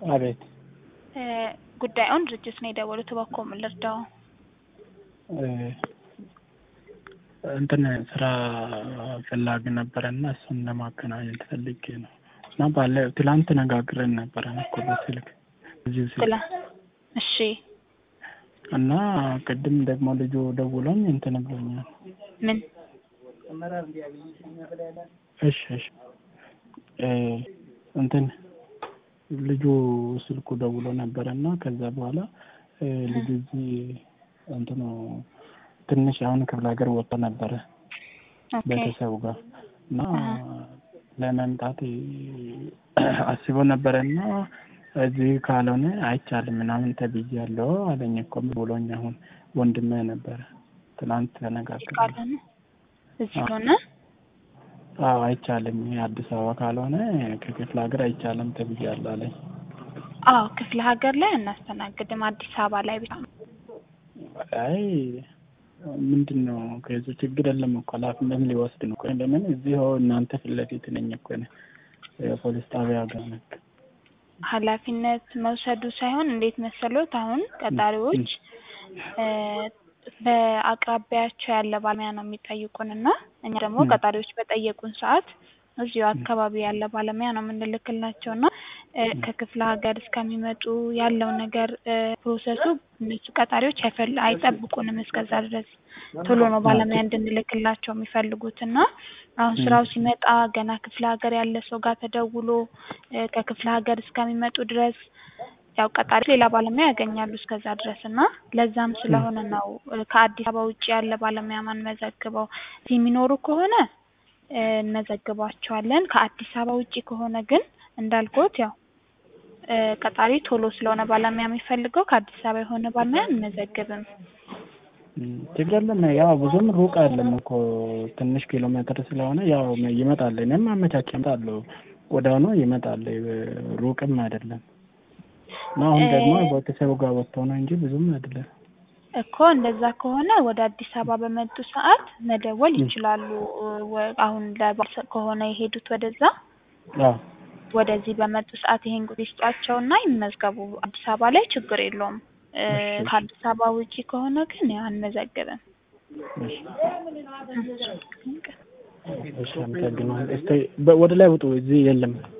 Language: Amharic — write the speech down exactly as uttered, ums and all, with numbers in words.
አቤት እ ጉዳዩን ድርጅት ነው የደወሉት እባክዎ ምን ልርዳው? እ እንትን ስራ ፈላጊ ነበረና እሱን ለማገናኘት ፈልጌ ነው። እና ባለ ትላንት ተነጋግረን ነበረ እኮ በስልክ እዚሁ ስልክ። እሺ እና ቅድም ደግሞ ልጁ ደውሎኝ እንትን ብሎኛል። ምን? እሺ እሺ እ እንትን ልጁ ስልኩ ደውሎ ነበርና ከዛ በኋላ እ ልጁ እዚህ እንትኑ ትንሽ አሁን ክፍለ ሀገር ወጥቶ ነበረ ቤተሰቡ ጋር እና ለመምጣት አስቦ ነበርና እዚህ ካልሆነ አይቻልም ምናምን ተብያለሁ አለኝ እኮ ብሎኝ። አሁን ወንድሜ ነበረ ትናንት ተነጋግረን እዚህ ሆነ አዎ አይቻልም አዲስ አበባ ካልሆነ ከክፍለ ሀገር አይቻልም ተብያለሁ አለኝ። አዎ ክፍለ ሀገር ላይ እናስተናግድም አዲስ አበባ ላይ ብቻ። አይ ምንድነው ከዚህ ችግር የለም እኮ ኃላፊነት ሊወስድ ነው እኮ ለምን እዚህ እናንተ ፊት ለፊት ነኝ እኮ ነው የፖሊስ ጣቢያ ጋር ነው። ኃላፊነት መውሰዱ ሳይሆን እንዴት መሰሎት አሁን ቀጣሪዎች እ በአቅራቢያቸው ያለ ባለሙያ ነው የሚጠይቁንና እኛ ደግሞ ቀጣሪዎች በጠየቁን ሰዓት እዚሁ አካባቢ ያለ ባለሙያ ነው የምንልክላቸውና ከክፍለ ሀገር እስከሚመጡ ያለው ነገር ፕሮሰሱ እነሱ ቀጣሪዎች አይጠብቁንም እስከዛ ድረስ ቶሎ ነው ባለሙያ እንድንልክላቸው የሚፈልጉትና አሁን ስራው ሲመጣ ገና ክፍለ ሀገር ያለ ሰው ጋር ተደውሎ ከክፍለ ሀገር እስከሚመጡ ድረስ ያው ቀጣሪ ሌላ ባለሙያ ያገኛሉ እስከዛ ድረስና ለዛም ስለሆነ ነው ከአዲስ አበባ ውጪ ያለ ባለሙያ ማን መዘግበው። ሲሚኖሩ ከሆነ እንመዘግባቸዋለን ከአዲስ አበባ ውጪ ከሆነ ግን እንዳልኩት ያው ቀጣሪ ቶሎ ስለሆነ ባለሙያ የሚፈልገው ከአዲስ አበባ የሆነ ባለሙያ አንመዘግብም። ችግር የለም ያው ብዙም ሩቅ አይደለም እኮ ትንሽ ኪሎ ሜትር ስለሆነ ያው ይመጣል እኔም አመቻችቻለሁ ወዲያውኑ ይመጣል ሩቅም አይደለም። አሁን ደግሞ ቤተሰቡ ጋር ወጥቶ ነው እንጂ ብዙም አይደለም እኮ እንደዛ ከሆነ ወደ አዲስ አበባ በመጡ ሰዓት መደወል ይችላሉ። አሁን ለባሰ ከሆነ የሄዱት ወደዛ አዎ ወደዚህ በመጡ ሰዓት ይሄን ጉድ ይስጧቸውና ይመዝገቡ አዲስ አበባ ላይ ችግር የለውም። ከአዲስ አበባ ውጪ ከሆነ ግን ያን መዘግበን እሺ እሺ ወደ ላይ ውጡ እዚህ የለም